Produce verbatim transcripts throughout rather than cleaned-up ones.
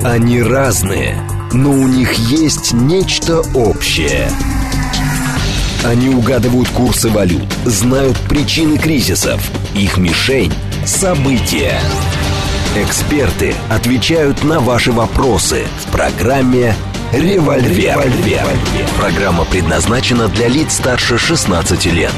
Они разные, но у них есть нечто общее. Они угадывают курсы валют, знают причины кризисов. Их мишень – события. Эксперты отвечают на ваши вопросы в программе «Револьвер». Револьвер. Программа предназначена для лиц старше шестнадцати лет.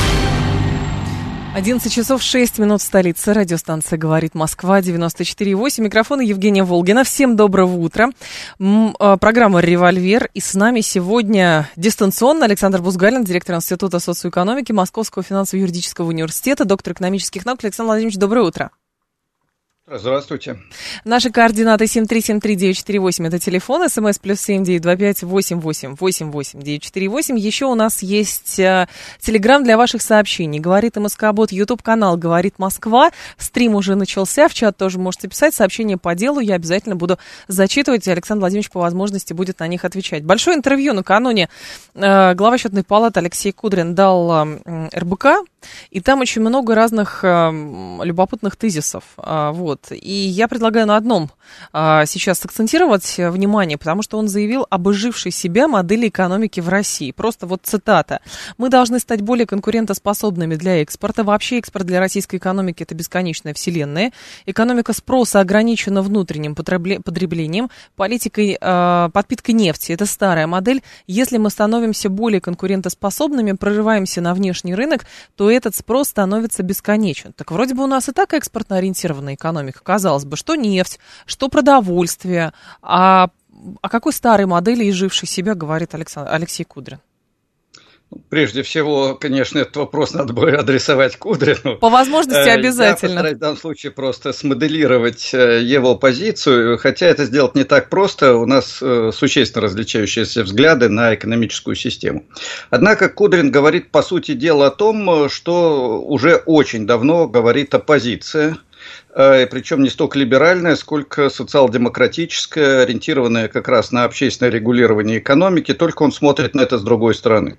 одиннадцать часов шесть минут в столице. Радиостанция «Говорит Москва», девяносто четыре и восемь. Микрофон Евгения Волгина. Всем доброго утра. М- программа «Револьвер». И с нами сегодня дистанционно Александр Бузгалин, директор Института социоэкономики Московского финансово-юридического университета, доктор экономических наук. Александр Владимирович, доброе утро. Здравствуйте. Наши координаты семь три семь три девять четыре восемь, это телефон, смс плюс семь девять два пять восемь восемь восемь восемь девять четыре восемь. Еще у нас есть э, телеграм для ваших сообщений. Говорит МСК-бот, ютуб-канал «Говорит Москва». Стрим уже начался, в чат тоже можете писать сообщения по делу. Я обязательно буду зачитывать, и Александр Владимирович по возможности будет на них отвечать. Большое интервью накануне э, глава счетной палаты Алексей Кудрин дал э, эр бэ ка, и там очень много разных э, любопытных тезисов. Э, вот. И я предлагаю на одном а, сейчас акцентировать внимание, потому что он заявил об изжившей себя модели экономики в России. Просто вот цитата. «Мы должны стать более конкурентоспособными для экспорта. Вообще экспорт для российской экономики – это бесконечная вселенная. Экономика спроса ограничена внутренним потреблением, политикой, а, подпиткой нефти. Это старая модель. Если мы становимся более конкурентоспособными, прорываемся на внешний рынок, то этот спрос становится бесконечен». Так вроде бы у нас и так экспортно-ориентированная экономика. Казалось бы, что нефть, что продовольствие. А о какой старой модели изжившей себя говорит Александр, Алексей Кудрин? Прежде всего, конечно, этот вопрос надо бы адресовать Кудрину. По возможности обязательно. Я постараюсь в данном случае просто смоделировать его позицию, хотя это сделать не так просто. У нас существенно различающиеся взгляды на экономическую систему. Однако Кудрин говорит, по сути дела, о том, что уже очень давно говорит оппозиция. Причем не столько либеральная, сколько социал-демократическая, ориентированная как раз на общественное регулирование экономики, только он смотрит на это с другой стороны.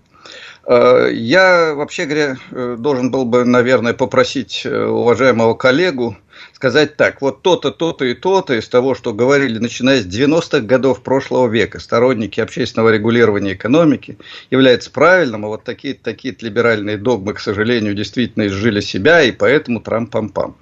Я, вообще говоря, должен был бы, наверное, попросить уважаемого коллегу сказать так: вот то-то, то-то и то-то из того, что говорили, начиная с девяностых годов прошлого века сторонники общественного регулирования экономики, является правильным, а вот такие-то, такие-то либеральные догмы, к сожалению, действительно изжили себя, и поэтому трам-пам-пам.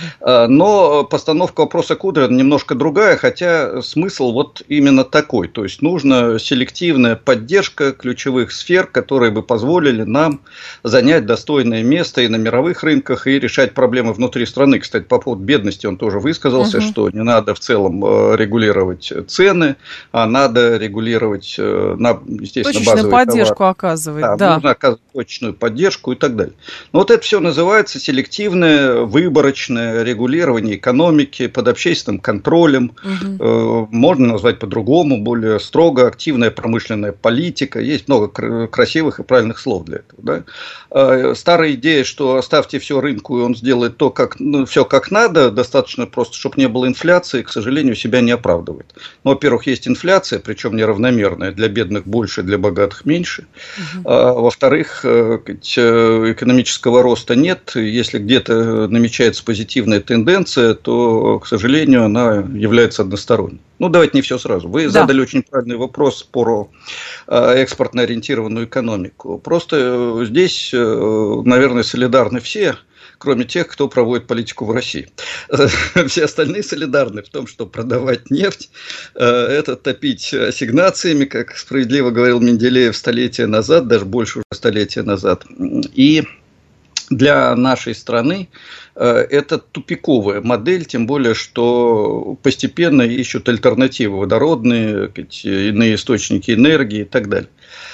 Но постановка вопроса Кудрина немножко другая, хотя смысл вот именно такой. То есть нужна селективная поддержка ключевых сфер, которые бы позволили нам занять достойное место и на мировых рынках, и решать проблемы внутри страны. Кстати, по поводу бедности он тоже высказался, uh-huh. что не надо в целом регулировать цены, а надо регулировать, на, естественно, точечную базовые поддержку товары. Оказывать. Да, да. Нужно оказывать точечную поддержку и так далее. Но вот это все называется селективное, выборочное регулирование экономики под общественным контролем, угу. можно назвать по-другому, более строго, активная промышленная политика, есть много красивых и правильных слов для этого. Да? Старая идея, что оставьте все рынку, и он сделает то, как, ну, все как надо, достаточно просто, чтобы не было инфляции, к сожалению, себя не оправдывает. Ну, во-первых, есть инфляция, причем неравномерная, для бедных больше, для богатых меньше. Угу. А, во-вторых, экономического роста нет, если где-то намечается позитивная позитивная тенденция, то, к сожалению, она является односторонней. Ну, давайте не все сразу. Вы да. задали очень правильный вопрос про экспортно ориентированную экономику. Просто здесь, наверное, солидарны все, кроме тех, кто проводит политику в России. Все остальные солидарны в том, что продавать нефть – это топить ассигнациями, как справедливо говорил Менделеев столетия назад, даже больше уже столетия назад. И для нашей страны это тупиковая модель, тем более, что постепенно ищут альтернативы водородные, иные источники энергии и так далее.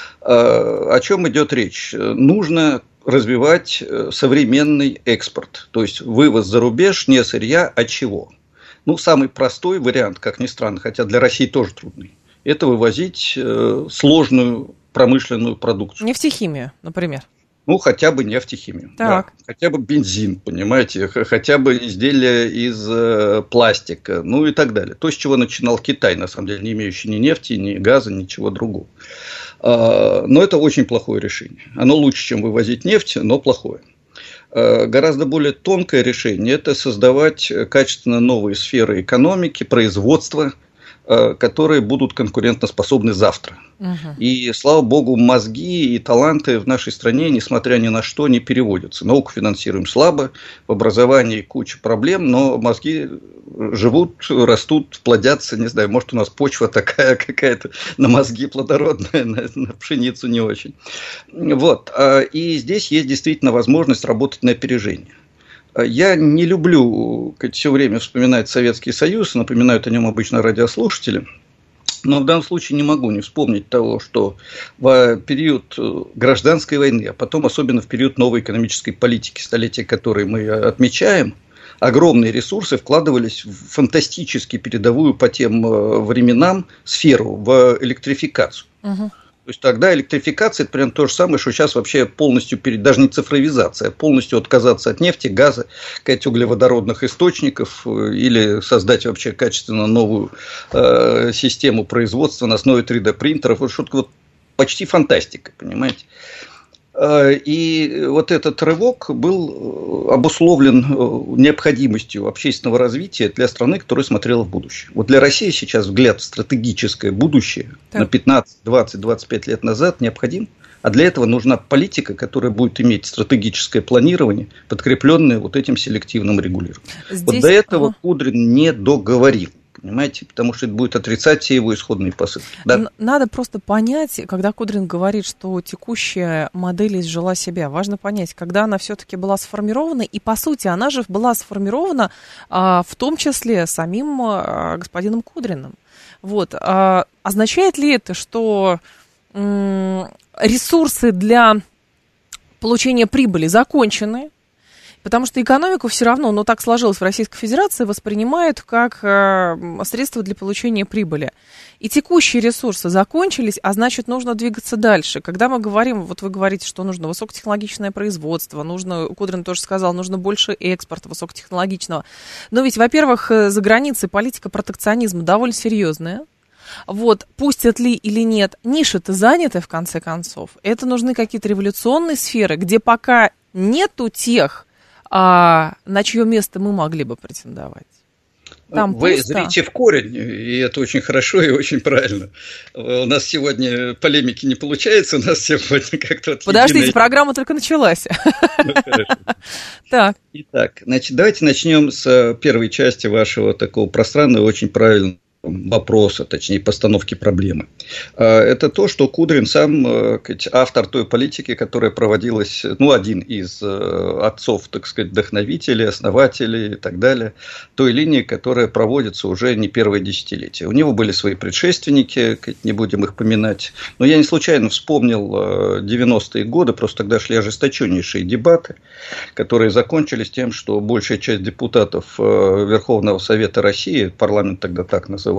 О чем идет речь? Нужно развивать современный экспорт, то есть вывоз за рубеж не сырья, а чего? Ну, самый простой вариант, как ни странно, хотя для России тоже трудный, это вывозить сложную промышленную продукцию. Нефтехимию, например. Ну, хотя бы нефтехимию, да, хотя бы бензин, понимаете, хотя бы изделия из э, пластика, ну и так далее. То, с чего начинал Китай, на самом деле, не имеющий ни нефти, ни газа, ничего другого. А, но это очень плохое решение. Оно лучше, чем вывозить нефть, но плохое. А, гораздо более тонкое решение – это создавать качественно новые сферы экономики, производства, которые будут конкурентоспособны завтра. Угу. И, слава богу, мозги и таланты в нашей стране, несмотря ни на что, не переводятся. Науку финансируем слабо, в образовании куча проблем, но мозги живут, растут, плодятся. Не знаю, может, у нас почва такая какая-то на мозги плодородная, на, на пшеницу не очень. Вот. И здесь есть действительно возможность работать на опережение. Я не люблю все время вспоминать Советский Союз, напоминают о нем обычно радиослушатели, но в данном случае не могу не вспомнить того, что в период гражданской войны, а потом особенно в период новой экономической политики, столетия которой мы отмечаем, огромные ресурсы вкладывались в фантастически передовую по тем временам сферу, в электрификацию. Угу. То есть тогда электрификация – это примерно то же самое, что сейчас вообще полностью, перед, даже не цифровизация, а полностью отказаться от нефти, газа, каких-то углеводородных источников или создать вообще качественно новую э, систему производства на основе три дэ принтеров. Вот что-то вот почти фантастика, понимаете. И вот этот рывок был обусловлен необходимостью общественного развития для страны, которая смотрела в будущее. Вот для России сейчас взгляд в стратегическое будущее так. на пятнадцать, двадцать, двадцать пять лет назад необходим. А для этого нужна политика, которая будет иметь стратегическое планирование, подкрепленное вот этим селективным регулированием. Здесь... Вот до этого ага. Кудрин не договорил. Понимаете, потому что это будет отрицать все его исходные посылки. Да. Надо просто понять, когда Кудрин говорит, что текущая модель изжила себя, важно понять, когда она все-таки была сформирована, и по сути она же была сформирована а, в том числе самим а, господином Кудриным. Вот. А, означает ли это, что м- ресурсы для получения прибыли закончены? Потому что экономику все равно, но так сложилось в Российской Федерации, воспринимают как э, средство для получения прибыли. И текущие ресурсы закончились, а значит, нужно двигаться дальше. Когда мы говорим, вот вы говорите, что нужно высокотехнологичное производство, нужно, Кудрин тоже сказал, нужно больше экспорта высокотехнологичного. Но ведь, во-первых, за границей политика протекционизма довольно серьезная. Вот, пустят ли или нет, ниши-то заняты, в конце концов. Это нужны какие-то революционные сферы, где пока нету тех, а на чье место мы могли бы претендовать? Там Вы пусто. Зрите в корень, и это очень хорошо и очень правильно. У нас сегодня полемики не получается, у нас сегодня как-то... Подождите, единая... программа только началась. Ну, хорошо. Так. Итак, значит, давайте начнем с первой части вашего такого пространного и очень правильного вопроса, точнее, постановки проблемы. Это то, что Кудрин сам автор той политики, которая проводилась, ну, один из отцов, так сказать, вдохновителей, основателей и так далее, той линии, которая проводится уже не первое десятилетие. У него были свои предшественники, не будем их поминать, но я не случайно вспомнил девяностые годы, просто тогда шли ожесточеннейшие дебаты, которые закончились тем, что большая часть депутатов Верховного Совета России, парламент тогда так назывался,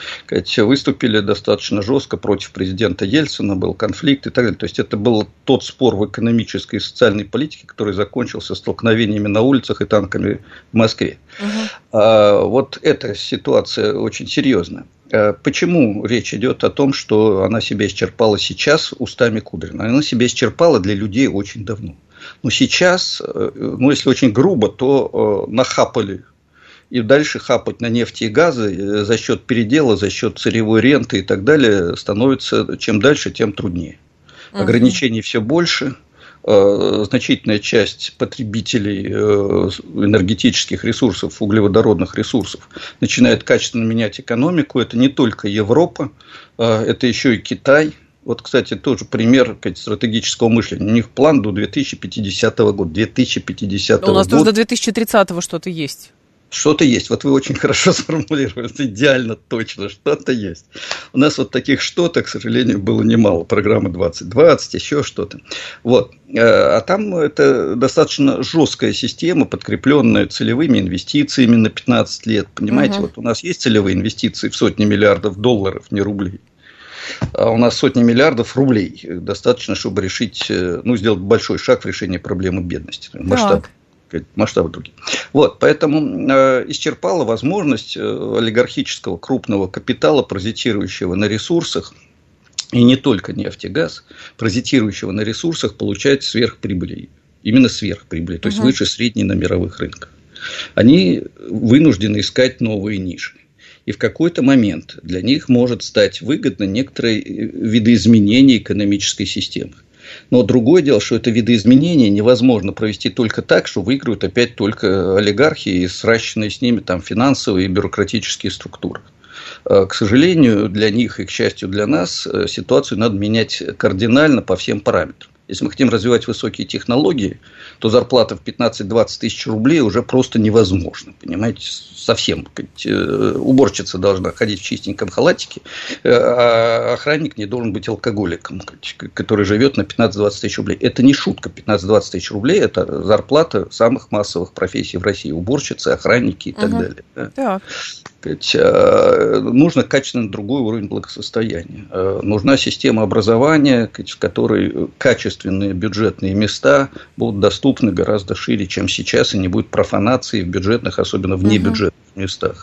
выступили достаточно жестко против президента Ельцина, был конфликт и так далее. То есть это был тот спор в экономической и социальной политике, который закончился столкновениями на улицах и танками в Москве. Угу. А, вот эта ситуация очень серьезная. Почему речь идет о том, что она себя исчерпала сейчас устами Кудрина? Она себя исчерпала для людей очень давно. Но сейчас, ну, если очень грубо, то нахапали. И дальше хапать на нефти и газы за счет передела, за счет сырьевой ренты и так далее становится чем дальше, тем труднее. Uh-huh. Ограничений все больше. Значительная часть потребителей энергетических ресурсов, углеводородных ресурсов начинает качественно менять экономику. Это не только Европа, это еще и Китай. Вот, кстати, тоже пример стратегического мышления. У них план до две тысячи пятидесятого года. две тысячи пятидесятого года. У нас тоже до две тысячи тридцатого что-то есть. Что-то есть. Вот вы очень хорошо сформулировали. Это идеально точно. Что-то есть. У нас вот таких что-то, к сожалению, было немало. Программа двадцать двадцать, еще что-то. Вот. А там это достаточно жесткая система, подкрепленная целевыми инвестициями на пятнадцать лет. Понимаете, угу. Вот у нас есть целевые инвестиции в сотни миллиардов долларов, не рублей. А у нас сотни миллиардов рублей. Достаточно, чтобы решить, ну, сделать большой шаг в решении проблемы бедности. Масштаб. Масштабы другие. Вот, поэтому э, исчерпала возможность э, олигархического крупного капитала, паразитирующего на ресурсах, и не только нефть и газ, паразитирующего на ресурсах, получать сверхприбыли. Именно сверхприбыли, то есть угу. выше средней на мировых рынках. Они вынуждены искать новые ниши. И в какой-то момент для них может стать выгодно некоторые видоизменения экономической системы. Но другое дело, что это видоизменения невозможно провести только так, что выиграют опять только олигархи и сращенные с ними там финансовые и бюрократические структуры. К сожалению, для них и, к счастью, для нас ситуацию надо менять кардинально по всем параметрам. Если мы хотим развивать высокие технологии, то зарплата в пятнадцать-двадцать тысяч рублей уже просто невозможно. Понимаете, совсем. Уборщица должна ходить в чистеньком халатике, а охранник не должен быть алкоголиком, который живет на пятнадцать-двадцать тысяч рублей. Это не шутка. пятнадцать-двадцать тысяч рублей – это зарплата самых массовых профессий в России. Уборщицы, охранники и так угу. далее. Так. Нужно качественно другой уровень благосостояния. Нужна система образования, в которой качественные бюджетные места будут доступны гораздо шире, чем сейчас, и не будет профанации в бюджетных, особенно внебюджетных uh-huh. местах.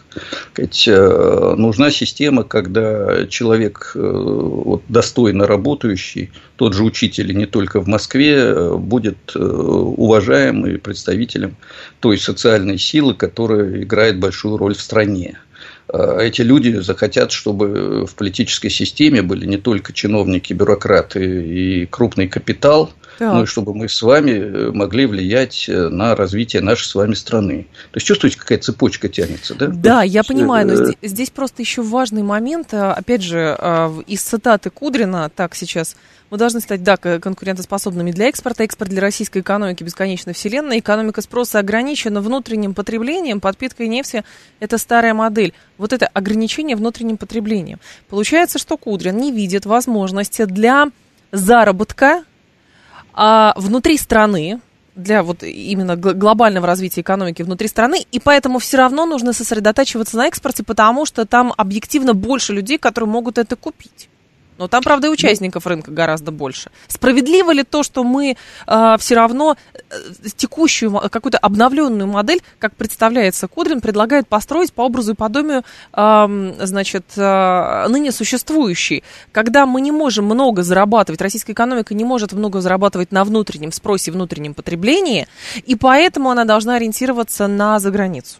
Нужна система, когда человек вот, достойно работающий, тот же учитель, и не только в Москве, будет уважаемым представителем той социальной силы, которая играет большую роль в стране. Эти люди захотят, чтобы в политической системе были не только чиновники, бюрократы и крупный капитал, так. но и чтобы мы с вами могли влиять на развитие нашей с вами страны. То есть, чувствуете, какая цепочка тянется, да? Да, я понимаю, но здесь, здесь просто еще важный момент. Опять же, из цитаты Кудрина, так сейчас... Мы должны стать, да, конкурентоспособными для экспорта. Экспорт для российской экономики бесконечно вселенная. Экономика спроса ограничена внутренним потреблением. Подпитка нефти – это старая модель. Вот это ограничение внутренним потреблением. Получается, что Кудрин не видит возможности для заработка а, внутри страны, для вот именно глобального развития экономики внутри страны, и поэтому все равно нужно сосредотачиваться на экспорте, потому что там объективно больше людей, которые могут это купить. Но там, правда, и участников рынка гораздо больше. Справедливо ли то, что мы э, все равно э, текущую, какую-то обновленную модель, как представляется Кудрин, предлагает построить по образу и подобию э, значит, э, ныне существующей, когда мы не можем много зарабатывать, российская экономика не может много зарабатывать на внутреннем спросе, внутреннем потреблении, и поэтому она должна ориентироваться на заграницу?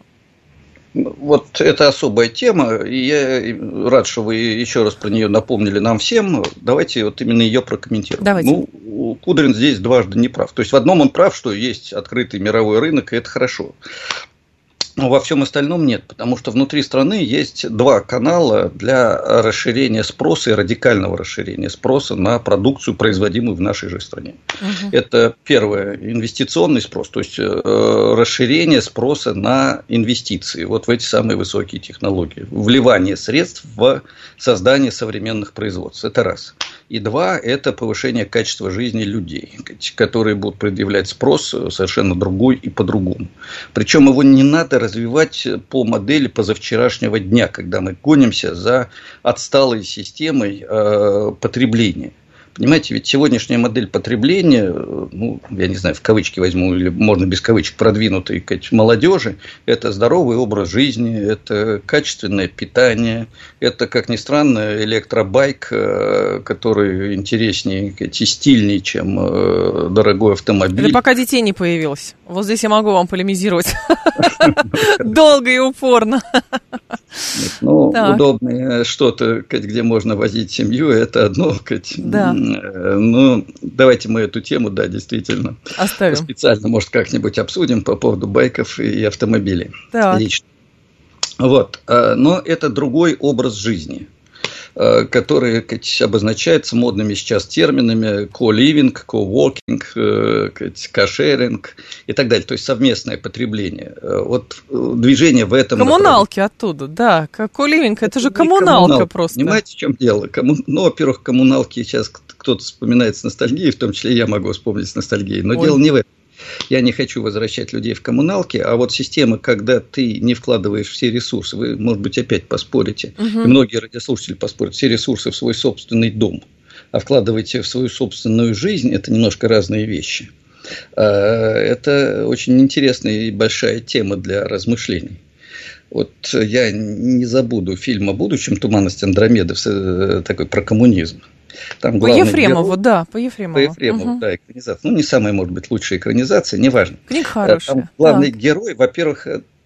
Вот это особая тема, и я рад, что вы еще раз про нее напомнили нам всем. Давайте вот именно ее прокомментируем. Давайте. Ну, Кудрин здесь дважды не прав. То есть, в одном он прав, что есть открытый мировой рынок, и это хорошо. Но во всем остальном нет, потому что внутри страны есть два канала для расширения спроса и радикального расширения спроса на продукцию, производимую в нашей же стране. Угу. Это первое, инвестиционный спрос, то есть э, расширение спроса на инвестиции, вот в эти самые высокие технологии, вливание средств в создание современных производств, это раз. И два, это повышение качества жизни людей, которые будут предъявлять спрос совершенно другой и по-другому. Причем его не надо развивать по модели позавчерашнего дня, когда мы гонимся за отсталой системой э, потребления. Понимаете, ведь сегодняшняя модель потребления, ну, я не знаю, в кавычки возьму, или можно без кавычек, продвинутой молодежи, это здоровый образ жизни, это качественное питание, это, как ни странно, электробайк, который интереснее и стильнее, чем дорогой автомобиль. Это пока детей не появилось. Вот здесь я могу вам полемизировать. Долго и упорно. Ну, удобное что-то, где можно возить семью, это одно. Да. Ну, давайте мы эту тему, да, действительно, оставим. Специально, может, как-нибудь обсудим по поводу байков и автомобилей. Так. Лично. Вот. Но это другой образ жизни, который обозначается модными сейчас терминами co-living, co-working, кошеринг и так далее. То есть, совместное потребление. Вот движение в этом коммуналки оттуда, да. Co-living, это же коммуналка, коммуналка просто. Понимаете, в чем дело? Кому... Ну, во-первых, коммуналки сейчас кто-то вспоминает с ностальгией, в том числе я могу вспомнить с ностальгией. Но Ой. дело не в этом. Я не хочу возвращать людей в коммуналки, а вот система, когда ты не вкладываешь все ресурсы, вы, может быть, опять поспорите, угу. и многие радиослушатели поспорят, все ресурсы в свой собственный дом, а вкладываете в свою собственную жизнь, это немножко разные вещи. Это очень интересная и большая тема для размышлений. Вот я не забуду фильм о будущем «Туманность Андромеды», такой про коммунизм. Там по Ефремову, герой, да, по Ефремову. По Ефремову, угу. да, экранизация. Ну, не самая, может быть, лучшая экранизация, неважно. Книга хорошая. Там главный так. герой, во-первых,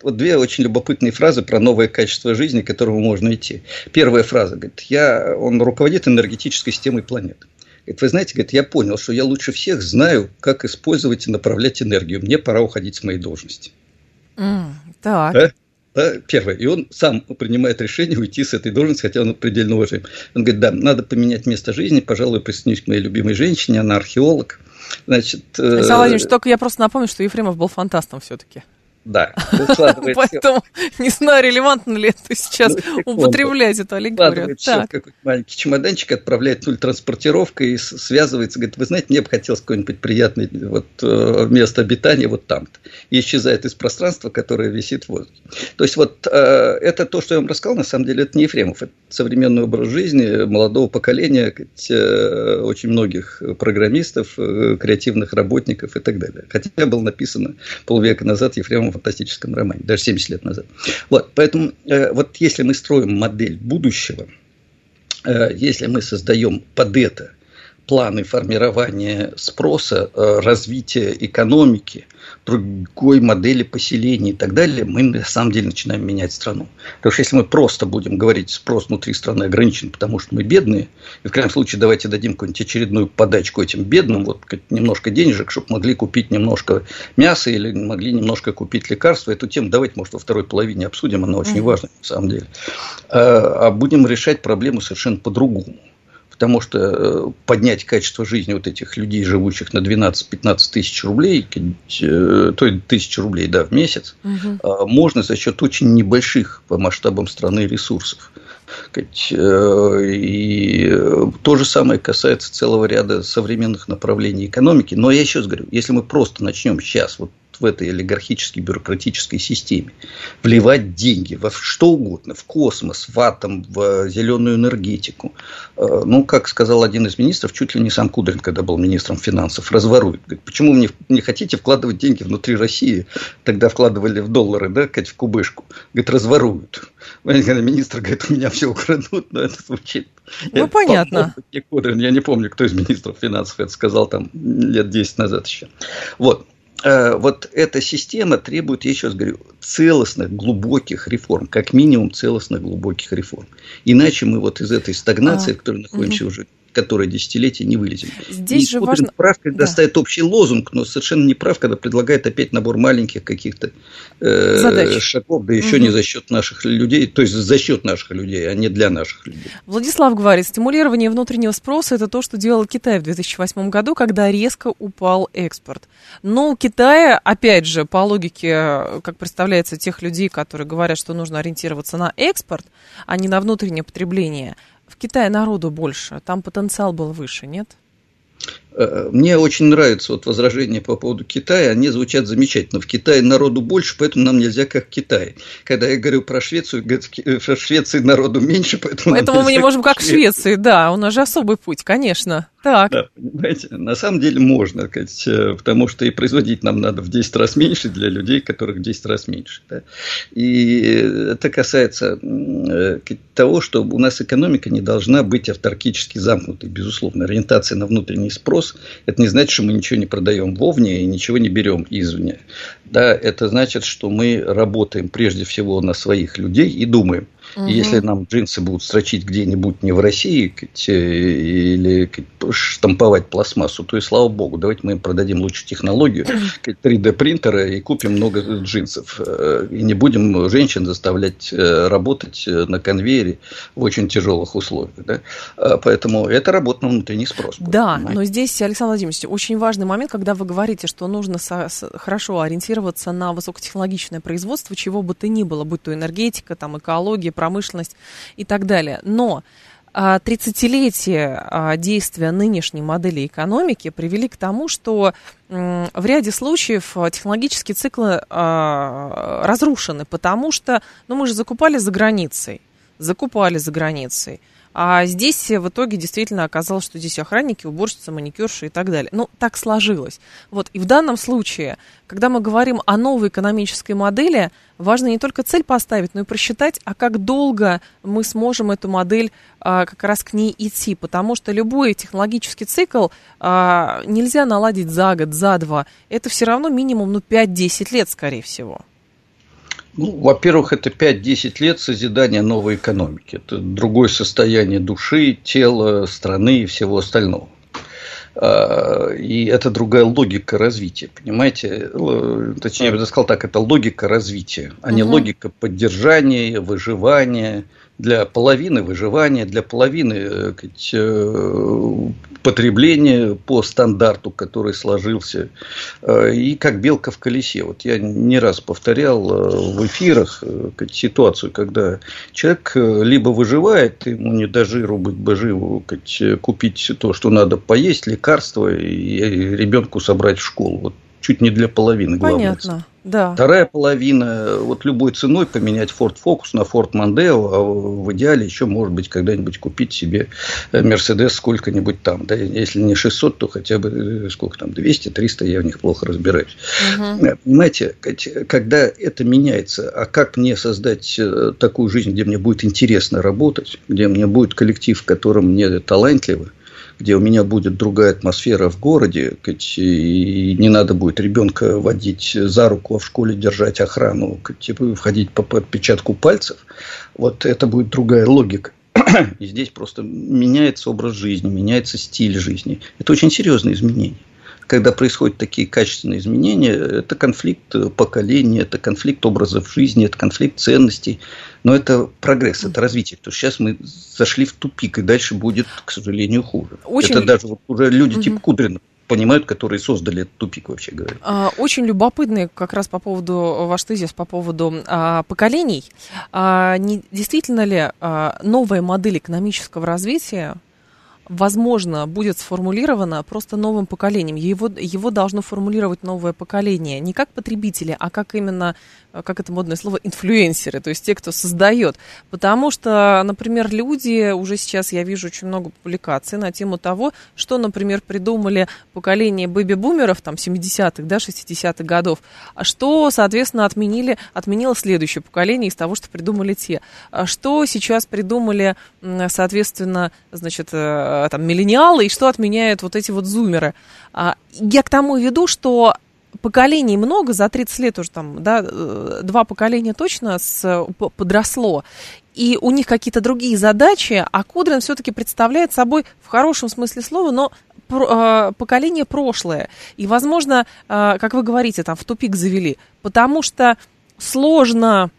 вот две очень любопытные фразы про новое качество жизни, к которому можно идти. Первая фраза, говорит, я, он руководит энергетической системой планеты. Говорит, вы знаете, говорит, я понял, что я лучше всех знаю, как использовать и направлять энергию. Мне пора уходить с моей должности. Mm, так. Да? Да, первое. И он сам принимает решение уйти с этой должности, хотя он предельно уважаем. Он говорит, да, надо поменять место жизни, пожалуй, присоединюсь к моей любимой женщине, она археолог. Значит, Александр Владимирович, только я просто напомню, что Ефремов был фантастом все-таки. Да. Поэтому не знаю, релевантно ли это сейчас употреблять эту аллегорию. Все в какой-то маленький чемоданчик, отправляет нуль транспортировкой и связывается, говорит, вы знаете, мне бы хотелось какое-нибудь приятное вот, место обитания вот там-то. И исчезает из пространства, которое висит в воздухе. То есть, вот это то, что я вам рассказал, на самом деле, это не Ефремов. Это современный образ жизни молодого поколения, очень многих программистов, креативных работников и так далее. Хотя было написано полвека назад Ефремов в фантастическом романе, даже семьдесят лет назад. Вот, поэтому, э, вот если мы строим модель будущего, э, если мы создаем под это планы формирования спроса, э, развития экономики, другой модели поселений и так далее, мы на самом деле начинаем менять страну. Потому что если мы просто будем говорить, спрос внутри страны ограничен, потому что мы бедные, и в крайнем случае давайте дадим какую-нибудь очередную подачку этим бедным, вот немножко денежек, чтобы могли купить немножко мяса или могли немножко купить лекарства. Эту тему давайте, может, во второй половине обсудим, она очень mm-hmm. важна на самом деле. А будем решать проблему совершенно по-другому. Потому что поднять качество жизни вот этих людей, живущих на двенадцать-пятнадцать тысяч рублей, то есть тысячи рублей да, в месяц, угу. можно за счет очень небольших по масштабам страны ресурсов. И то же самое касается целого ряда современных направлений экономики. Но я еще раз говорю, если мы просто начнем сейчас вот в этой олигархической бюрократической системе вливать деньги во что угодно, в космос, в атом, в зеленую энергетику. Ну, как сказал один из министров, чуть ли не сам Кудрин, когда был министром финансов, разворует. Говорит, почему вы не, не хотите вкладывать деньги внутри России? Тогда вкладывали в доллары, да, в кубышку. Говорит, разворуют. Министр говорит, у меня все украдут, но это звучит. Ну, это, понятно. Кудрин, я не помню, кто из министров финансов это сказал там лет десять назад еще. Вот. Вот эта система требует, я еще раз говорю, целостных, глубоких реформ. Как минимум целостных, глубоких реформ. Иначе мы вот из этой стагнации, а, в которой находимся угу. уже которое десятилетие не вылезем. Здесь и же важно... прав, когда да. ставит общий лозунг, но совершенно не прав, когда предлагает опять набор маленьких каких-то э, шагов, да еще угу. не за счет наших людей, то есть за счет наших людей, а не для наших людей. Владислав говорит, стимулирование внутреннего спроса – это то, что делал Китай в две тысячи восьмом году, когда резко упал экспорт. Но у Китая, опять же, по логике, как представляется, тех людей, которые говорят, что нужно ориентироваться на экспорт, а не на внутреннее потребление, в Китае народу больше, там потенциал был выше, нет? Мне очень нравятся вот возражения по поводу Китая, они звучат замечательно. В Китае народу больше, поэтому нам нельзя как в Китае. Когда я говорю про Швецию, в Швеции народу меньше, поэтому... Поэтому мы не можем как в Швеции, да, у нас же особый путь, конечно. Так. Да, понимаете, на самом деле можно, потому что и производить нам надо в десять раз меньше для людей, которых в десять раз меньше. Да? И это касается того, что у нас экономика не должна быть авторкически замкнутой, безусловно. Ориентация на внутренний спрос – это не значит, что мы ничего не продаем вовне и ничего не берем извне. Да, это значит, что мы работаем прежде всего на своих людей и думаем. Угу. И если нам джинсы будут строчить где-нибудь не в России или штамповать пластмассу, то и слава богу, давайте мы им продадим лучшую технологию три дэ принтера и купим много джинсов. И не будем женщин заставлять работать на конвейере в очень тяжелых условиях. Да? Поэтому это работа на внутренний спрос. Да, понимаете? Но здесь, Александр Владимирович, очень важный момент, когда вы говорите, что нужно со- хорошо ориентироваться на высокотехнологичное производство, чего бы то ни было, будь то энергетика, там, экология, промышленность и так далее. Но тридцатилетие действия нынешней модели экономики привели к тому, что в ряде случаев технологические циклы разрушены, потому что ну, мы же закупали за границей, закупали за границей. А здесь в итоге действительно оказалось, что здесь охранники, уборщицы, маникюрши и так далее. Ну, так сложилось. Вот. И в данном случае, когда мы говорим о новой экономической модели, важно не только цель поставить, но и просчитать, а как долго мы сможем эту модель а, как раз к ней идти. Потому что любой технологический цикл а, нельзя наладить за год, за два. Это все равно минимум ну, пять-десять лет, скорее всего. Ну, во-первых, это пять-десять лет созидания новой экономики. Это другое состояние души, тела, страны и всего остального. И это другая логика развития, понимаете? Точнее, я бы сказал так, это логика развития, а не угу. логика поддержания, выживания. Для половины выживания, для половины сказать, потребления по стандарту, который сложился. И как белка в колесе. Вот я не раз повторял в эфирах сказать, ситуацию, когда человек либо выживает, ему не до жиру быть бы живу, сказать, купить то, что надо поесть, лекарства и ребенку собрать в школу. Вот чуть не для половины главное. Понятно. Да. Вторая половина, вот любой ценой поменять Ford Focus на Ford Mondeo, а в идеале еще, может быть, когда-нибудь купить себе Mercedes сколько-нибудь там. Да, если не шестьсот, то хотя бы сколько там, двести-триста, я в них плохо разбираюсь. Угу. Понимаете, когда это меняется, а как мне создать такую жизнь, где мне будет интересно работать, где мне будет коллектив, в котором мне талантливо, где у меня будет другая атмосфера в городе, и не надо будет ребенка водить за руку, а в школе держать охрану, входить по отпечатку пальцев, вот это будет другая логика. И здесь просто меняется образ жизни, меняется стиль жизни. Это очень серьезные изменения. Когда происходят такие качественные изменения, это конфликт поколений, это конфликт образов жизни, это конфликт ценностей. Но это прогресс, это развитие. Потому что сейчас мы зашли в тупик, и дальше будет, к сожалению, хуже. Очень... Это даже вот уже люди угу. типа Кудрина понимают, которые создали этот тупик, вообще говоря. Очень любопытный как раз по поводу, ваш тезис по поводу а, поколений. А, не, действительно ли а, новая модель экономического развития, возможно, будет сформулировано просто новым поколением. Его, его должно формулировать новое поколение. Не как потребители, а как именно, как это модное слово, инфлюенсеры, то есть те, кто создает. Потому что, например, люди, уже сейчас я вижу очень много публикаций на тему того, что, например, придумали поколение бэби-бумеров, там, семидесятых, да, шестидесятых годов, а что, соответственно, отменили, отменило следующее поколение из того, что придумали те. А что сейчас придумали, соответственно, значит, там, миллениалы, и что отменяют вот эти вот зумеры. Я к тому веду, что поколений много, за тридцать лет уже там, да, два поколения точно с, подросло, и у них какие-то другие задачи, а Кудрин все-таки представляет собой, в хорошем смысле слова, но про, поколение прошлое. И, возможно, как вы говорите, там в тупик завели, потому что сложно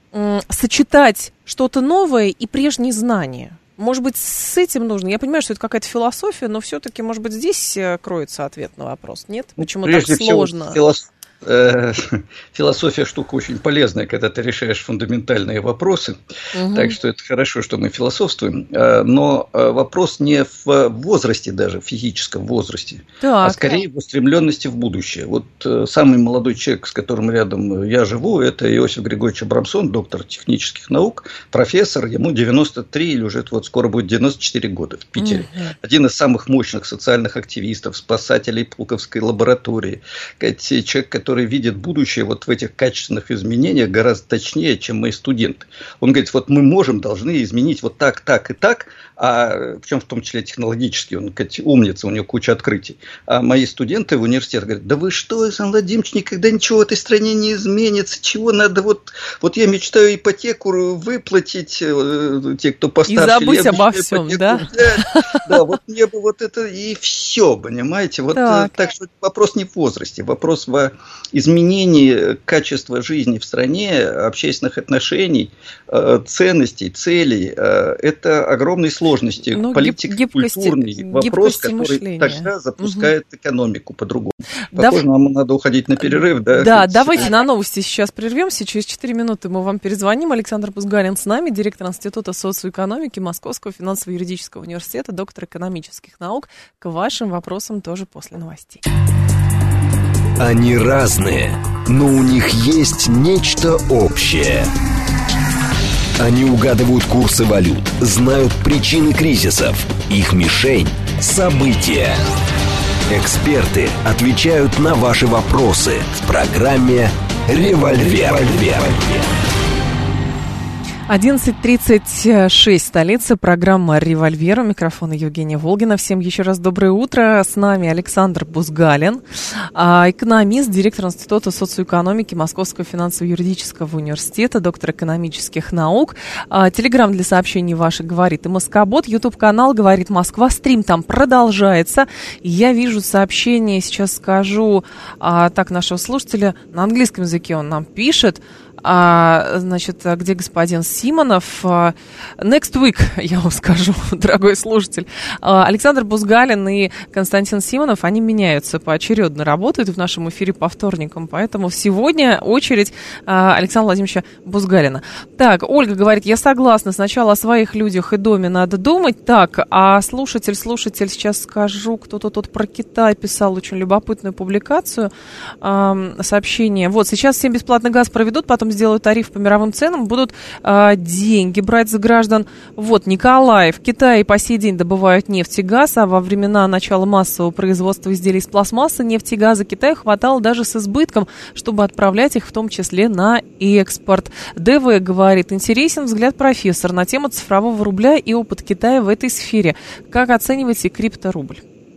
сочетать что-то новое и прежние знания. Может быть, с этим нужно? Я понимаю, что это какая-то философия, но все-таки, может быть, здесь кроется ответ на вопрос, нет? Почему Прежде так сложно? Всего, филос... э, философия штука очень полезная, когда ты решаешь фундаментальные вопросы. Угу. Так что это хорошо, что мы философствуем. Но вопрос не в возрасте даже, в физическом возрасте, так. а скорее в устремленности в будущее. Вот самый молодой человек, с которым рядом я живу, это Иосиф Григорьевич Абрамсон, доктор технических наук, профессор, ему девяносто три или уже вот скоро будет девяносто четыре года в Питере. Угу. Один из самых мощных социальных активистов, спасателей Пулковской лаборатории. Человек, который видит будущее вот в этих качественных изменениях гораздо точнее, чем мои студенты. Он говорит, вот мы можем, должны изменить вот так, так и так, а причем в том числе технологически, он, говорит, умница, у него куча открытий. А мои студенты в университете говорят, да вы что, Александр Владимирович, никогда ничего в этой стране не изменится, чего надо, вот, вот я мечтаю ипотеку выплатить, те, кто постарше. И забыть обо всем, да? Взять. Да, вот мне бы вот это и все, понимаете? Вот, так. так что вопрос не в возрасте, вопрос в изменении качества жизни в стране, общественных отношений, ценностей, целей. Это огромные сложности. Ну, политико-культурный гибкости, вопрос, гибкости который мышления. Тогда запускает угу. экономику по-другому. Да, Похоже, нам надо уходить на перерыв. Да, да давайте на новости сейчас прервемся. Через четыре минуты мы вам перезвоним. Александр Бузгалин с нами, директор Института социоэкономики Московского финансово-юридического университета, доктор экономических наук. К вашим вопросам тоже после новостей. Они разные, но у них есть нечто общее. Они угадывают курсы валют, знают причины кризисов. Их мишень – события. Эксперты отвечают на ваши вопросы в программе «Револьвер». одиннадцать тридцать шесть, столица, программа «Револьвер». У микрофона Евгения Волгина. Всем еще раз доброе утро. С нами Александр Бузгалин, экономист, директор Института социоэкономики Московского финансово-юридического университета, доктор экономических наук. Телеграм для сообщений ваших «Говорит МСК-бот». Ютуб-канал «Говорит Москва». Стрим там продолжается. Я вижу сообщение, сейчас скажу, так, нашего слушателя, на английском языке он нам пишет. А, значит, где господин Симонов? Next week, я вам скажу, дорогой слушатель. Александр Бузгалин и Константин Симонов, они меняются поочередно, работают в нашем эфире по вторникам, поэтому сегодня очередь Александра Владимировича Бузгалина. Так, Ольга говорит, я согласна, сначала о своих людях и доме надо думать. Так, а слушатель, слушатель, сейчас скажу, кто-то тут про Китай писал очень любопытную публикацию, сообщение. Вот, сейчас всем бесплатный газ проведут, потом сделают тариф по мировым ценам, будут э, деньги брать за граждан. Вот, Николай, в Китае по сей день добывают нефть и газ, а во времена начала массового производства изделий из пластмассы нефти и газа Китаю хватало даже с избытком, чтобы отправлять их в том числе на экспорт. ДВ говорит, интересен взгляд профессора на тему цифрового рубля и опыт Китая в этой сфере. Как оцениваете крипторубль?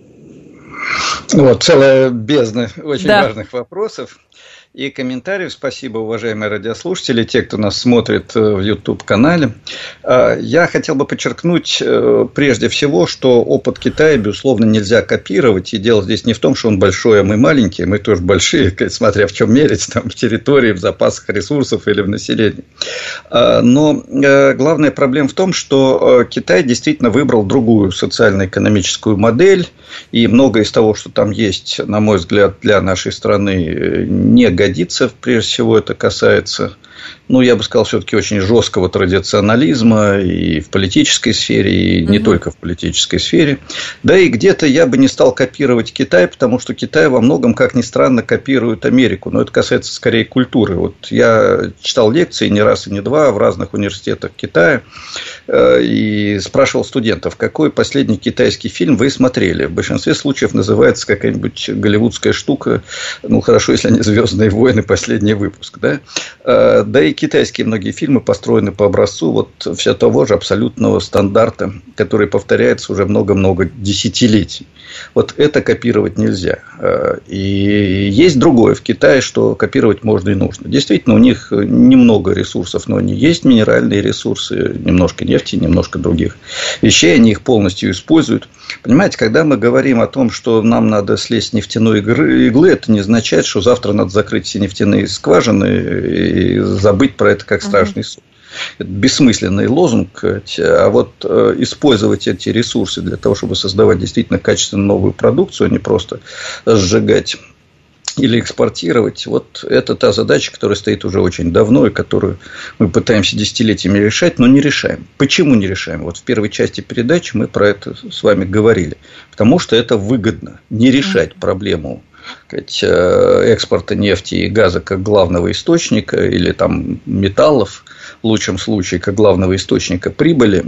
Вот, целая бездна очень да. важных вопросов и комментариев. Спасибо, уважаемые радиослушатели, те, кто нас смотрит в YouTube-канале. Я хотел бы подчеркнуть прежде всего, что опыт Китая, безусловно, нельзя копировать. И дело здесь не в том, что он большой, а мы маленькие. Мы тоже большие, смотря в чем мерить, там, в территории, в запасах ресурсов или в населении. Но главная проблема в том, что Китай действительно выбрал другую социально-экономическую модель. И многое из того, что там есть, на мой взгляд, для нашей страны не годится. Прежде всего, это касается, ну, я бы сказал, все-таки очень жесткого традиционализма и в политической сфере, и не mm-hmm. только в политической сфере. Да и где-то я бы не стал копировать Китай, потому что Китай во многом, как ни странно, копирует Америку. Но это касается скорее культуры. Вот я читал лекции не раз и не два в разных университетах Китая и спрашивал студентов, какой последний китайский фильм вы смотрели. В большинстве случаев называется какая-нибудь голливудская штука. Ну, хорошо, если они «Звездные войны», последний выпуск. Да, да и китайские многие фильмы построены по образцу вот все того же абсолютного стандарта, который повторяется уже много-много десятилетий. Вот это копировать нельзя. И есть другое в Китае, что копировать можно и нужно. Действительно, у них немного ресурсов, но они есть, минеральные ресурсы, немножко нефти, немножко других вещей, они их полностью используют. Понимаете, когда мы говорим о том, что нам надо слезть с нефтяной иглы, это не означает, что завтра надо закрыть все нефтяные скважины и забыть про это как страшный сон. Это бессмысленный лозунг, а вот использовать эти ресурсы для того, чтобы создавать действительно качественно новую продукцию, а не просто сжигать или экспортировать, вот это та задача, которая стоит уже очень давно и которую мы пытаемся десятилетиями решать, но не решаем. Почему не решаем? Вот в первой части передачи мы про это с вами говорили. Потому что это выгодно не решать проблему экспорта нефти и газа как главного источника или там металлов, в лучшем случае как главного источника прибыли,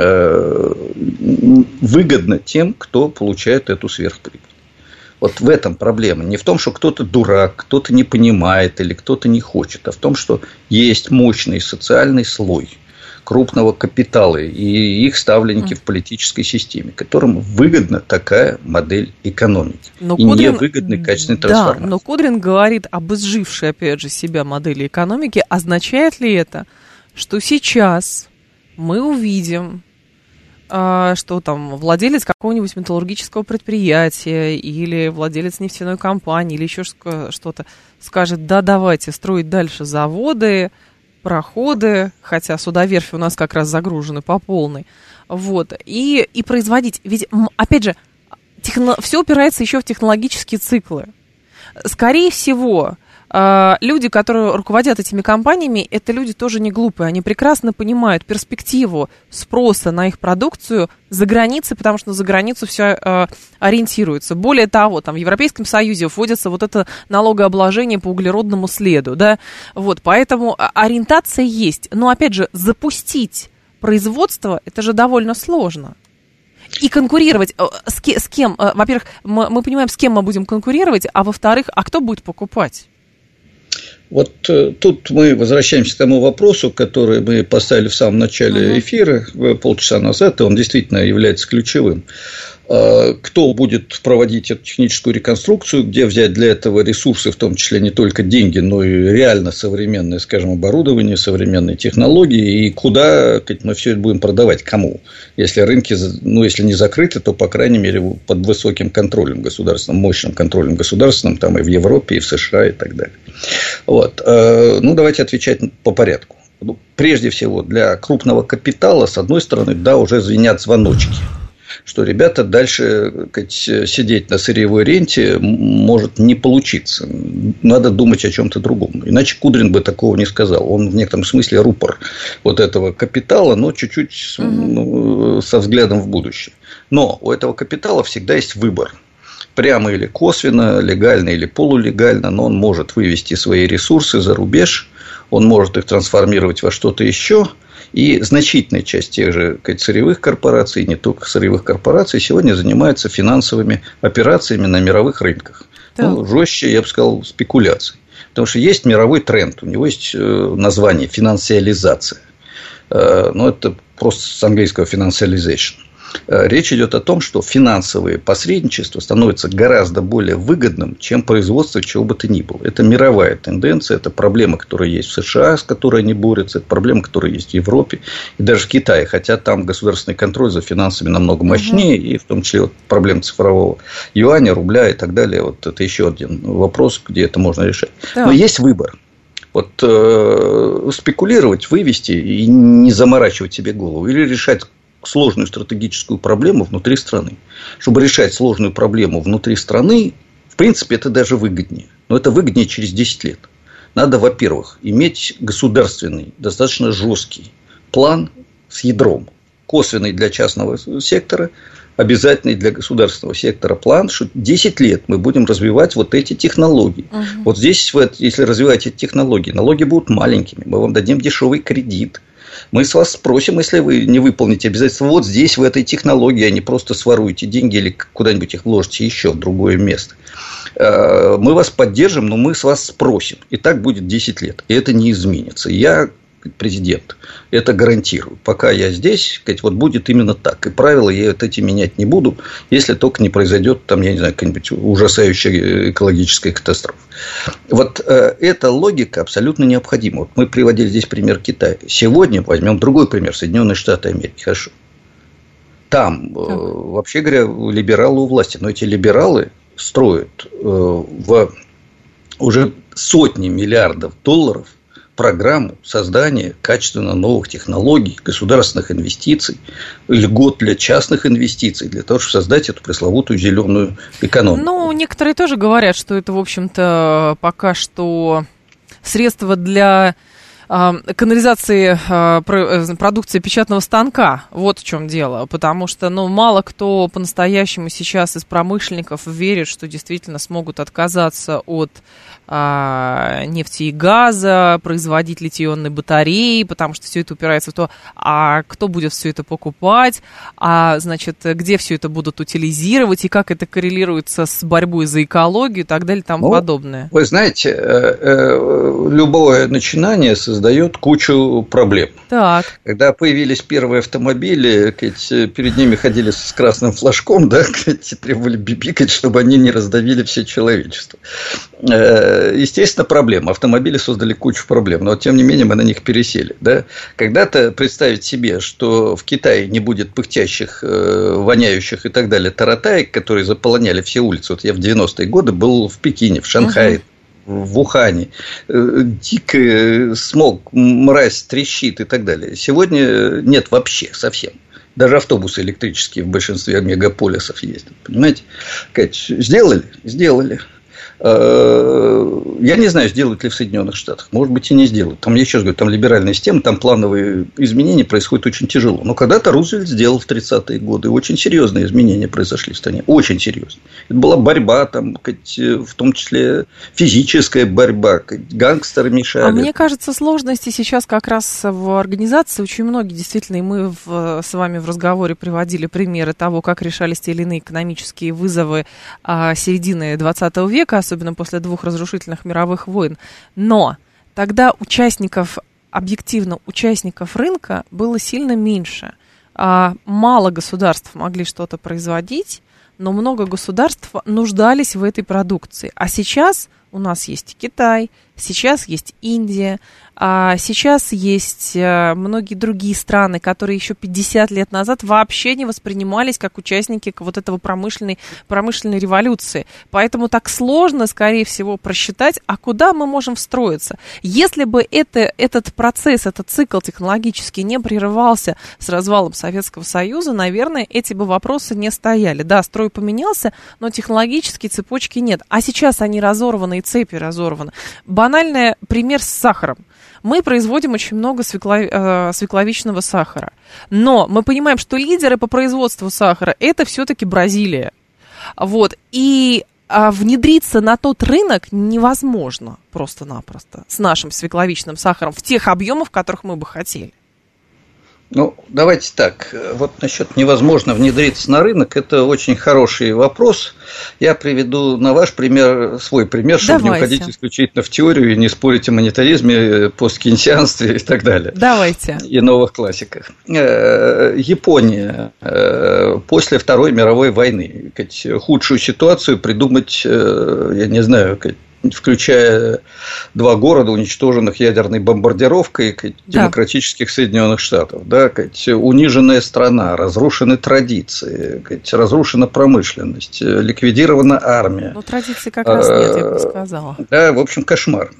выгодно тем, кто получает эту сверхприбыль. Вот в этом проблема. Не в том, что кто-то дурак, кто-то не понимает или кто-то не хочет, а в том, что есть мощный социальный слой крупного капитала и их ставленники в политической системе, которым выгодна такая модель экономики. Но и Кудрин, невыгодной качественной трансформации. Да, но Кудрин говорит об изжившей, опять же, себя модели экономики. Означает ли это, что сейчас мы увидим, что там владелец какого-нибудь металлургического предприятия или владелец нефтяной компании или еще что-то скажет, да, давайте строить дальше заводы, проходы, хотя судоверфи у нас как раз загружены по полной, вот, и, и производить, ведь, опять же, техно, все упирается еще в технологические циклы. Скорее всего, люди, которые руководят этими компаниями, это люди тоже не глупые. Они прекрасно понимают перспективу спроса на их продукцию за границей, потому что за границу все э, ориентируется. Более того, там в Европейском Союзе вводится вот это налогообложение по углеродному следу, да, вот, поэтому ориентация есть. Но, опять же, запустить производство, это же довольно сложно. И конкурировать с, ке- с кем? Во-первых, мы, мы понимаем, с кем мы будем конкурировать, а во-вторых, а кто будет покупать? Вот тут мы возвращаемся к тому вопросу, который мы поставили в самом начале эфира полчаса назад, и он действительно является ключевым. Кто будет проводить эту техническую реконструкцию, где взять для этого ресурсы, в том числе не только деньги, но и реально современное, скажем, оборудование, современные технологии, и куда мы все это будем продавать, кому, если рынки, ну, если не закрыты, то, по крайней мере, под высоким контролем государственным, мощным контролем государственным, там и в Европе, и в США, и так далее. Вот. Ну, давайте отвечать по порядку. Прежде всего, для крупного капитала, с одной стороны, да, уже звенят звоночки, что ребята дальше сказать, сидеть на сырьевой ренте может не получиться. Надо думать о чем-то другом. Иначе Кудрин бы такого не сказал. Он в некотором смысле рупор вот этого капитала, но чуть-чуть uh-huh. ну, со взглядом в будущее. Но у этого капитала всегда есть выбор. Прямо или косвенно, легально или полулегально, но он может вывести свои ресурсы за рубеж, он может их трансформировать во что-то еще. И значительная часть тех же сказать, сырьевых корпораций, не только сырьевых корпораций, сегодня занимается финансовыми операциями на мировых рынках. Да. Ну, жестче, я бы сказал, спекуляций. Потому что есть мировой тренд, у него есть название финансиализация. Ну, это просто с английского financialization. Речь идет о том, что финансовые посредничества становятся гораздо более выгодным, чем производство чего бы то ни было. Это мировая тенденция, это проблема, которая есть в США, с которой они борются, это проблема, которая есть в Европе и даже в Китае, хотя там государственный контроль за финансами намного мощнее, угу. и в том числе вот проблема цифрового юаня, рубля и так далее. Вот это еще один вопрос, где это можно решать. Да. Но есть выбор. Вот э, спекулировать, вывести и не заморачивать себе голову или решать сложную стратегическую проблему внутри страны. Чтобы решать сложную проблему внутри страны, в принципе, это даже выгоднее. Но это выгоднее через десять лет. Надо, во-первых, иметь государственный, достаточно жесткий план с ядром. Косвенный для частного сектора, обязательный для государственного сектора план, что десять лет мы будем развивать вот эти технологии. Угу. Вот здесь, если развивать эти технологии, налоги будут маленькими, мы вам дадим дешевый кредит. Мы с вас спросим, если вы не выполните обязательства вот здесь, в этой технологии, а не просто своруете деньги или куда-нибудь их вложите еще в другое место. Мы вас поддержим, но мы с вас спросим. И так будет десять лет. И это не изменится. Я президент, это гарантирую. Пока я здесь, вот будет именно так. И правила я вот эти менять не буду, если только не произойдет, там, я не знаю, какая-нибудь ужасающая экологическая катастрофа. Вот э, эта логика абсолютно необходима. Вот мы приводили здесь пример Китая. Сегодня возьмем другой пример. Соединенные Штаты Америки. Хорошо. Там, э, вообще говоря, либералы у власти. Но эти либералы строят э, в уже сотни миллиардов долларов программу создания качественно новых технологий, государственных инвестиций, льгот для частных инвестиций, для того, чтобы создать эту пресловутую зеленую экономику. Ну, некоторые тоже говорят, что это, в общем-то, пока что средства для канализации продукции печатного станка. Вот в чем дело. Потому что, ну, мало кто по-настоящему сейчас из промышленников верит, что действительно смогут отказаться от а, нефти и газа, производить литий-ионные батареи, потому что все это упирается в то, а кто будет все это покупать, а, значит, где все это будут утилизировать, и как это коррелируется с борьбой за экологию и так далее и тому ну, подобное. Вы знаете, любое начинание создает кучу проблем. Так. Когда появились первые автомобили, перед ними ходили с красным флажком, да, требовали бибикать, чтобы они не раздавили все человечество. Естественно, проблема. Автомобили создали кучу проблем, но тем не менее мы на них пересели. Да? Когда-то представить себе, что в Китае не будет пыхтящих, воняющих и так далее таратаек, которые заполоняли все улицы. Вот я в девяностые годы был в Пекине, в Шанхае. Uh-huh. В Ухане, дикий смог, мразь трещит и так далее. Сегодня нет вообще совсем. Даже автобусы электрические в большинстве мегаполисов ездят. Понимаете? Сделали? Сделали. Я не знаю, сделают ли в Соединенных Штатах. Может быть, и не сделают. Там, я еще раз говорю, там либеральная система, там плановые изменения происходят очень тяжело. Но когда-то Рузвельт сделал в тридцатые годы. Очень серьезные изменения произошли в стране. Очень серьезные. Это была борьба, там, в том числе физическая борьба. Гангстеры мешали. А мне кажется, сложности сейчас как раз в организации очень многие. Действительно, и мы в, с вами в разговоре приводили примеры того, как решались те или иные экономические вызовы а, середины двадцатого века, особенно особенно после двух разрушительных мировых войн. Но тогда участников, объективно, участников рынка было сильно меньше. Мало государств могли что-то производить, но много государств нуждались в этой продукции. А сейчас у нас есть Китай, сейчас есть Индия, а сейчас есть многие другие страны, которые еще пятьдесят лет назад вообще не воспринимались как участники вот этого промышленной, промышленной революции. Поэтому так сложно, скорее всего, просчитать, а куда мы можем встроиться. Если бы это, этот процесс, этот цикл технологически не прерывался с развалом Советского Союза, наверное, эти бы вопросы не стояли. Да, строй поменялся, но технологические цепочки нет. А сейчас они разорваны, и цепи разорваны. Банальный пример с сахаром. Мы производим очень много свекло, э, свекловичного сахара. Но мы понимаем, что лидеры по производству сахара – это все-таки Бразилия. Вот. И э, внедриться на тот рынок невозможно просто-напросто с нашим свекловичным сахаром в тех объемах, в которых мы бы хотели. Ну, давайте так. Вот насчет невозможно внедриться на рынок, это очень хороший вопрос. Я приведу на ваш пример, свой пример, чтобы Давайте. не уходить исключительно в теорию и не спорить о монетаризме, посткейнсианстве и так далее. Давайте. И новых классиках. Япония после Второй мировой войны. Худшую ситуацию придумать, я не знаю, включая два города, уничтоженных ядерной бомбардировкой да. демократических Соединенных Штатов. Да, униженная страна, разрушены традиции, разрушена промышленность, ликвидирована армия. Ну, традиций как раз нет, я бы сказала. Да, в общем, кошмар.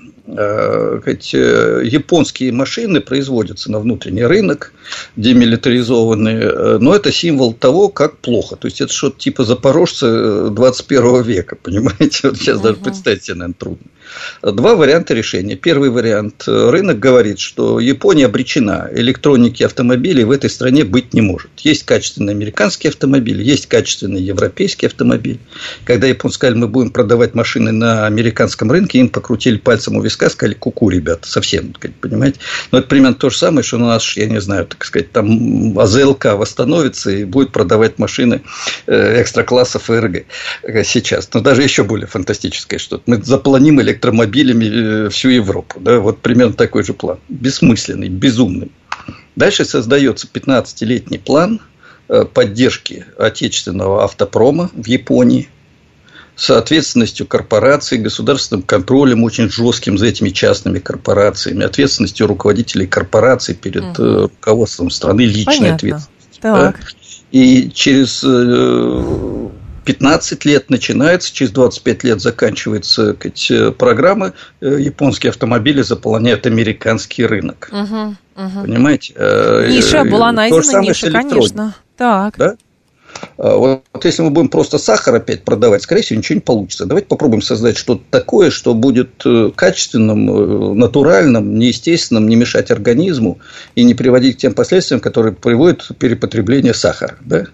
Японские машины производятся на внутренний рынок, демилитаризованные, но это символ того, как плохо. То есть, это что-то типа запорожца двадцать первого века, понимаете? Вот сейчас uh-huh. даже представить себе, наверное, трудно. Два варианта решения. Первый вариант. Рынок говорит, что Япония обречена. Электроники автомобилей в этой стране быть не может. Есть качественные американские автомобили, есть качественные европейские автомобили. Когда японцы сказали, мы будем продавать машины на американском рынке, им покрутили пальцем у виска, сказали, ку-ку, ребята, совсем, понимаете. Но это примерно то же самое, что у нас, я не знаю, так сказать, там АЗЛК восстановится и будет продавать машины экстра-классов ФРГ сейчас. Но даже еще более фантастическое что-то. Мы запланим электромобилями всю Европу. Да? Вот примерно такой же план. Бессмысленный, безумный. Дальше создается пятнадцатилетний план поддержки отечественного автопрома в Японии с ответственностью корпораций, государственным контролем очень жестким за этими частными корпорациями, ответственностью руководителей корпораций перед угу. руководством страны, личной Понятно. ответственностью. Да? И через пятнадцать лет начинается, через двадцать пять лет заканчивается сказать, программа, японские автомобили заполоняют американский рынок. Угу, угу. Понимаете? Ниша была найдена, ниша, конечно. Так. Да? Вот, вот если мы будем просто сахар опять продавать, скорее всего, ничего не получится. Давайте попробуем создать что-то такое, что будет качественным, натуральным, неестественным, не мешать организму и не приводить к тем последствиям, которые приводят к перепотреблению сахара. Да?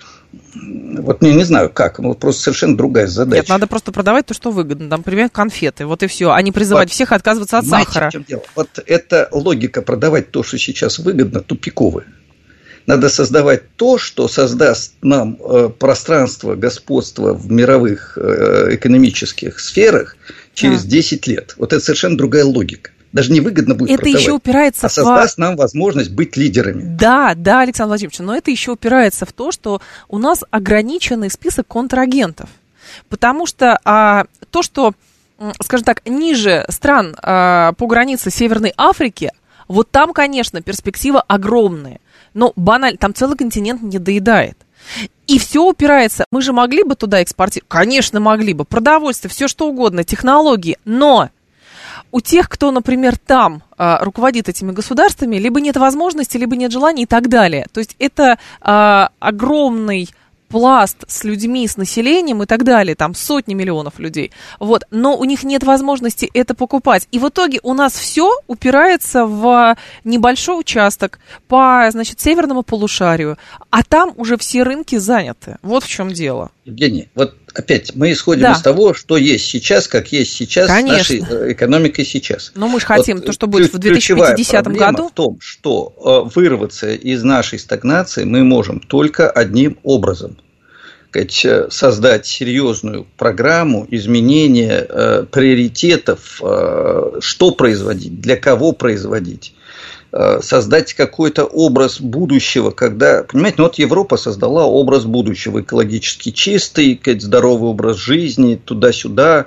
Вот не, не знаю как, ну просто совершенно другая задача. Нет, надо просто продавать то, что выгодно. Там, например, конфеты, вот и все, а не призывать вот, всех отказываться от знаете, сахара. В чем дело? Вот эта логика продавать то, что сейчас выгодно, тупиковая. Надо создавать то, что создаст нам э, пространство господства в мировых э, экономических сферах через да. десять лет. Вот это совершенно другая логика. Даже не выгодно будет это продавать, еще упирается а создаст в... нам возможность быть лидерами. Да, да, Александр Владимирович, но это еще упирается в то, что у нас ограниченный список контрагентов. Потому что а, то, что, скажем так, ниже стран а, по границе Северной Африки, вот там, конечно, перспектива огромная. Но банально, там целый континент не доедает. И все упирается. Мы же могли бы туда экспортировать? Конечно, могли бы. Продовольствие, все что угодно, технологии. Но у тех, кто, например, там а, руководит этими государствами, либо нет возможности, либо нет желания и так далее. То есть это а, огромный пласт с людьми, с населением и так далее, там сотни миллионов людей, вот, но у них нет возможности это покупать, и в итоге у нас все упирается в небольшой участок по, значит, северному полушарию, а там уже все рынки заняты, вот в чем дело. Евгений, вот опять мы исходим да. из того, что есть сейчас, как есть сейчас, Конечно. с нашей экономикой сейчас. Но мы же хотим вот то, что будет в две тысячи пятидесятом году. В том, что вырваться из нашей стагнации мы можем только одним образом. сказать, создать серьезную программу изменения э, приоритетов, э, что производить, для кого производить. Создать какой-то образ будущего, когда, понимаете, ну вот Европа создала образ будущего, экологически чистый, здоровый образ жизни, туда-сюда,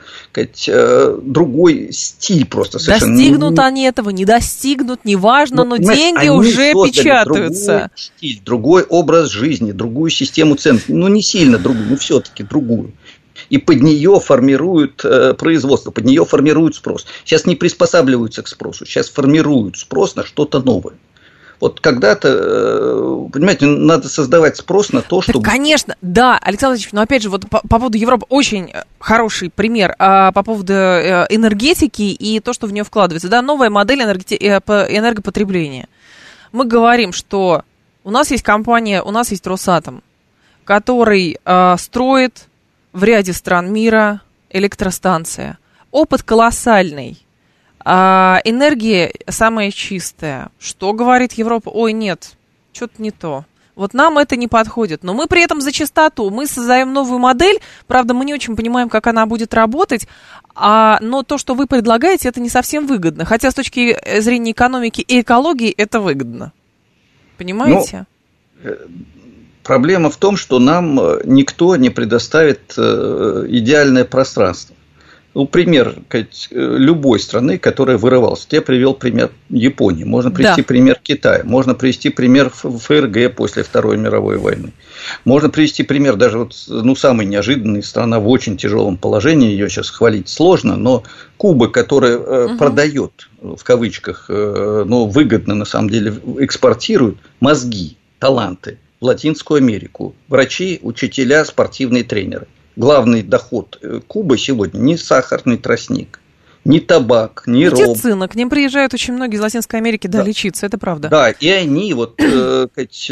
другой стиль просто совершенно. Достигнут не... они этого, не достигнут, неважно, но, но деньги уже печатаются. Другой стиль, другой образ жизни, другую систему ценностей, ну не сильно другую, но все-таки другую. И под нее формируют э, производство, под нее формируют спрос. Сейчас не приспосабливаются к спросу, сейчас формируют спрос на что-то новое. Вот когда-то, э, понимаете, надо создавать спрос на то, чтобы... Так, конечно, да, Александр Владимирович, но опять же, вот по, по поводу Европы очень хороший пример а, по поводу э, энергетики и то, что в нее вкладывается. Да, новая модель энергети... энергопотребления. Мы говорим, что у нас есть компания, у нас есть Росатом, который э, строит в ряде стран мира электростанция. Опыт колоссальный. А энергия самая чистая. Что говорит Европа? Ой, нет, что-то не то. Вот нам это не подходит. Но мы при этом за чистоту. Мы создаем новую модель. Правда, мы не очень понимаем, как она будет работать. А, но то, что вы предлагаете, это не совсем выгодно. Хотя с точки зрения экономики и экологии это выгодно. Понимаете? Ну... Проблема в том, что нам никто не предоставит идеальное пространство. Ну, пример любой страны, которая вырывалась. Я привел пример Японии, можно привести да. пример Китая, можно привести пример ФРГ после Второй мировой войны. Можно привести пример даже вот, ну, самой неожиданной страна в очень тяжелом положении, ее сейчас хвалить сложно, но Куба, которая угу. продает, в кавычках, но выгодно на самом деле экспортирует мозги, таланты в Латинскую Америку. Врачи, учителя, спортивные тренеры. Главный доход Кубы сегодня не сахарный тростник, не табак, не ром. Медицина. К ним приезжают очень многие из Латинской Америки да, да. лечиться, это правда. Да, и они вот э,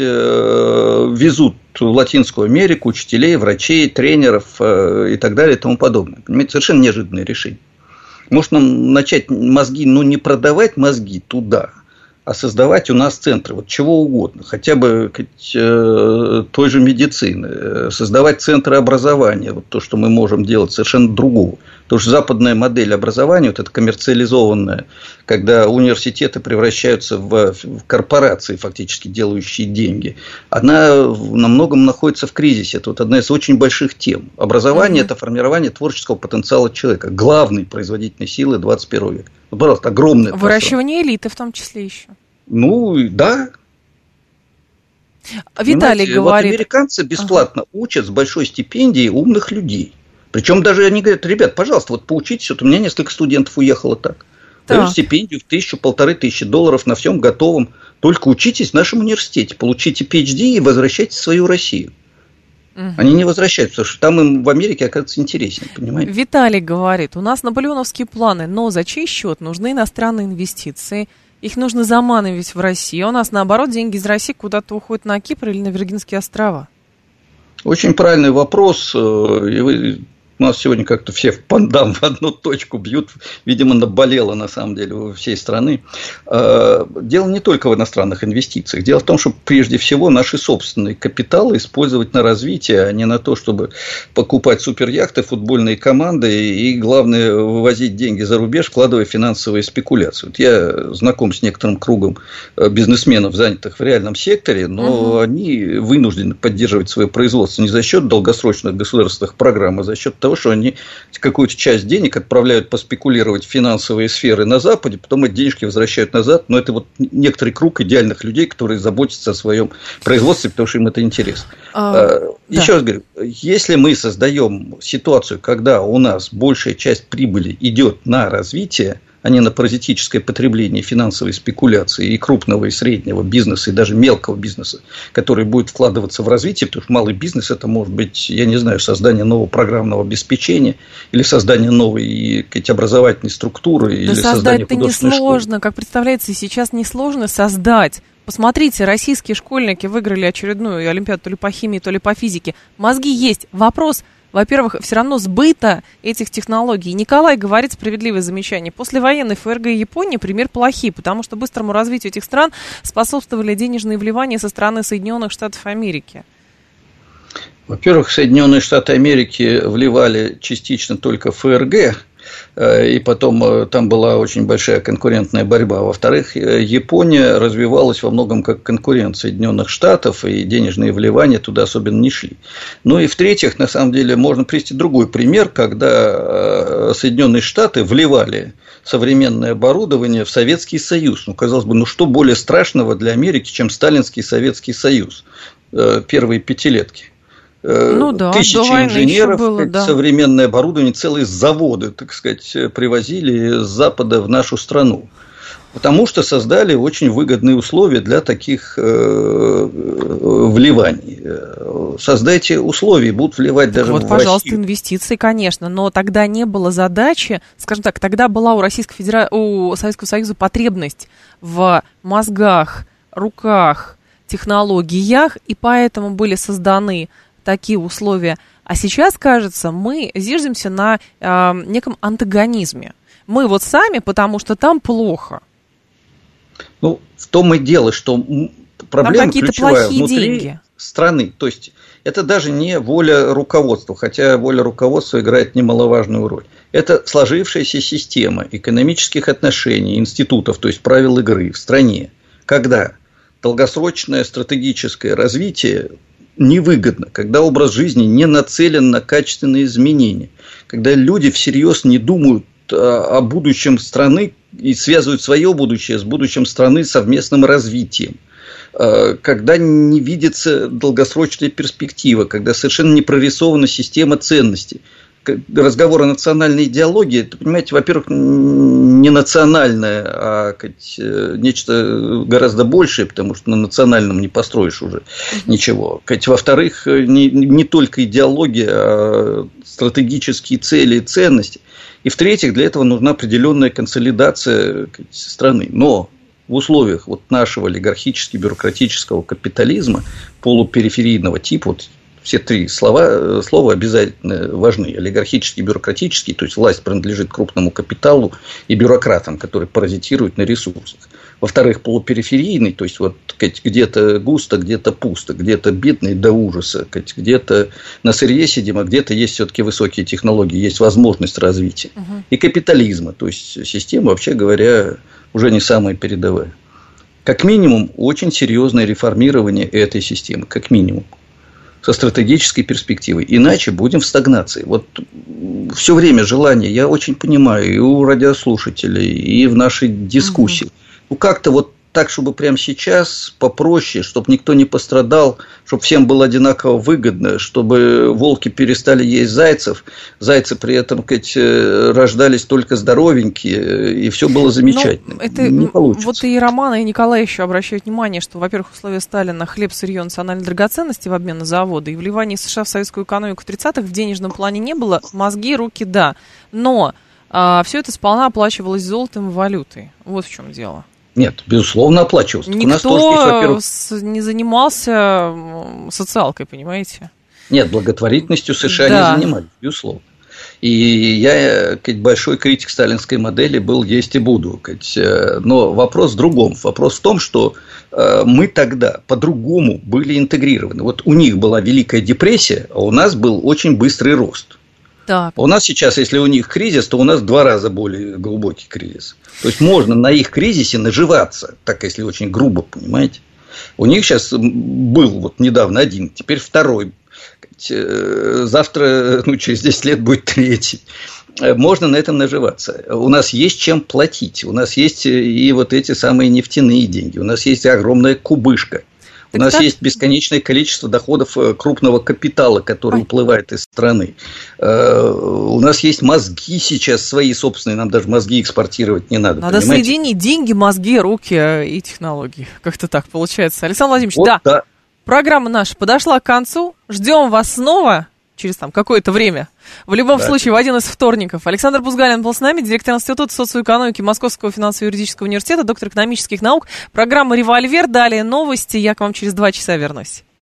э, везут в Латинскую Америку учителей, врачей, тренеров э, и так далее и тому подобное. Понимаете, совершенно неожиданное решение. Может, нам начать мозги, ну, не продавать мозги туда, а создавать у нас центры, вот чего угодно, хотя бы э, той же медицины, создавать центры образования, вот то, что мы можем делать, совершенно другого. Потому что западная модель образования, вот эта коммерциализованная, когда университеты превращаются в, в корпорации, фактически делающие деньги, она во многом находится в кризисе. Это вот одна из очень больших тем. Образование mm-hmm. – это формирование творческого потенциала человека, главной производительной силы двадцать первого века. Ну, пожалуйста, огромное. Выращивание элиты в том числе еще. Ну, да. Виталий Понимаете, говорит... Вот американцы бесплатно ага. учат с большой стипендией умных людей. Причем даже они говорят, ребят, пожалуйста, вот поучитесь. Вот у меня несколько студентов уехало так. Дают стипендию в тысячу, полторы тысячи долларов на всем готовом. Только учитесь в нашем университете, получите пи эйч ди и возвращайтесь в свою Россию. Угу. Они не возвращаются, потому что там им в Америке, оказывается, интереснее, понимаете? Виталий говорит, у нас наполеоновские планы, но за чей счет нужны иностранные инвестиции? Их нужно заманивать в Россию. У нас, наоборот, деньги из России куда-то уходят на Кипр или на Виргинские острова. Очень правильный вопрос. И вы... У нас сегодня как-то все в пандам в одну точку бьют. Видимо, наболело на самом деле у всей страны. Дело не только в иностранных инвестициях. Дело в том, что прежде всего наши собственные капиталы использовать на развитие, а не на то, чтобы покупать суперяхты, футбольные команды и, главное, вывозить деньги за рубеж, вкладывая в финансовые спекуляции. Вот я знаком с некоторым кругом бизнесменов, занятых в реальном секторе, но угу. они вынуждены поддерживать свое производство не за счет долгосрочных государственных программ, а за счет того, что они какую-то часть денег отправляют поспекулировать в финансовые сферы на Западе, потом эти денежки возвращают назад. Но это вот некоторый круг идеальных людей, которые заботятся о своем производстве, потому что им это интересно. А, Еще да. раз говорю, если мы создаем ситуацию, когда у нас большая часть прибыли идет на развитие, а не на паразитическое потребление, финансовые спекуляции и крупного и среднего бизнеса, и даже мелкого бизнеса, который будет вкладываться в развитие, потому что малый бизнес – это может быть, я не знаю, создание нового программного обеспечения или создание новой образовательной структуры. Да или создание создать-то несложно, школы. Как представляется, сейчас несложно создать. Посмотрите, российские школьники выиграли очередную олимпиаду то ли по химии, то ли по физике. Мозги есть. Вопрос – во-первых, все равно сбыта этих технологий. Николай говорит справедливое замечание. Послевоенной ФРГ и Японии пример плохие, потому что быстрому развитию этих стран способствовали денежные вливания со стороны Соединенных Штатов Америки. Во-первых, Соединенные Штаты Америки вливали частично только в ФРГ, и потом там была очень большая конкурентная борьба. Во-вторых, Япония развивалась во многом как конкурент Соединенных Штатов, и денежные вливания туда особенно не шли. Ну и в-третьих, на самом деле, можно привести другой пример, когда Соединенные Штаты вливали современное оборудование в Советский Союз. Ну, казалось бы, ну что более страшного для Америки, чем сталинский Советский Союз первые пятилетки. Ну, да, тысячи инженеров, было, да. Современное оборудование, целые заводы, так сказать, привозили из Запада в нашу страну. Потому что создали очень выгодные условия для таких э, вливаний. Создайте условия, будут вливать даже вот, в пожалуйста, Россию. Инвестиции, конечно, но тогда не было задачи, скажем так, тогда была у Российской Федерации, у Советского Союза потребность в мозгах, руках, технологиях, и поэтому были созданы такие условия. А сейчас, кажется, мы зиждемся на э, неком антагонизме. Мы вот сами, потому что там плохо. Ну, в том и дело, что проблема ключевая внутри деньги. Страны. То есть, это даже не воля руководства, хотя воля руководства играет немаловажную роль. Это сложившаяся система экономических отношений, институтов, то есть правил игры в стране, когда долгосрочное стратегическое развитие невыгодно, когда образ жизни не нацелен на качественные изменения, когда люди всерьез не думают о будущем страны и связывают свое будущее с будущим страны совместным развитием, когда не видится долгосрочная перспектива, когда совершенно не прорисована система ценностей. Разговор о национальной идеологии, это, понимаете, во-первых, не национальное, а нечто гораздо большее, потому что на национальном не построишь уже ничего. Во-вторых, не, не только идеология, а стратегические цели и ценности. И в-третьих, для этого нужна определенная консолидация страны. Но в условиях вот нашего олигархически-бюрократического капитализма полупериферийного типа, вот все три слова, слова обязательно важны. Олигархический, бюрократический, то есть власть принадлежит крупному капиталу и бюрократам, которые паразитируют на ресурсах. Во-вторых, полупериферийный, то есть вот где-то густо, где-то пусто, где-то бедный до ужаса, где-то на сырье сидим, а где-то есть все-таки высокие технологии, есть возможность развития. Угу. И капитализма, то есть система, вообще говоря, уже не самая передовая. Как минимум, очень серьезное реформирование этой системы, как минимум. Со стратегической перспективой. Иначе будем в стагнации. Вот все время желание, я очень понимаю, и у радиослушателей, и в нашей дискуссии. Угу. Ну, как-то вот так, чтобы прямо сейчас попроще, чтобы никто не пострадал, чтобы всем было одинаково выгодно, чтобы волки перестали есть зайцев, зайцы при этом, сказать, рождались только здоровенькие, и все было замечательно. Ну, это, не получится. Вот и Роман, и Николай еще обращают внимание, что, во-первых, в условиях Сталина хлеб, сырье, национальной драгоценности в обмен на заводы, и вливание США в советскую экономику в тридцатых в денежном плане не было, мозги, руки, да, но а, все это сполна оплачивалось золотом и валютой. Вот в чем дело. Нет, безусловно, оплачивалось. Никто у нас тоже есть, во-первых... не занимался социалкой, понимаете? Нет, благотворительностью США да. не занимались, безусловно. И я, как большой критик сталинской модели был, есть и буду. Но вопрос в другом. Вопрос в том, что мы тогда по-другому были интегрированы. Вот у них была Великая депрессия, а у нас был очень быстрый рост. Так. У нас сейчас, если у них кризис, то у нас в два раза более глубокий кризис. То есть, можно на их кризисе наживаться, так если очень грубо, понимаете. У них сейчас был вот недавно один, теперь второй. Завтра, ну, через десять лет будет третий. Можно на этом наживаться. У нас есть чем платить. У нас есть и вот эти самые нефтяные деньги. У нас есть огромная кубышка. У так нас так... есть бесконечное количество доходов крупного капитала, который Ой. уплывает из страны. У нас есть мозги сейчас свои собственные, нам даже мозги экспортировать не надо. Надо понимаете? соединить деньги, мозги, руки и технологии. Как-то так получается. Александр Владимирович, вот да, да, программа наша подошла к концу. Ждем вас снова через там какое-то время. В любом да. случае, в один из вторников. Александр Бузгалин был с нами, директор Института социоэкономики Московского финансово-юридического университета, доктор экономических наук. Программа «Револьвер». Далее новости. Я к вам через два часа вернусь.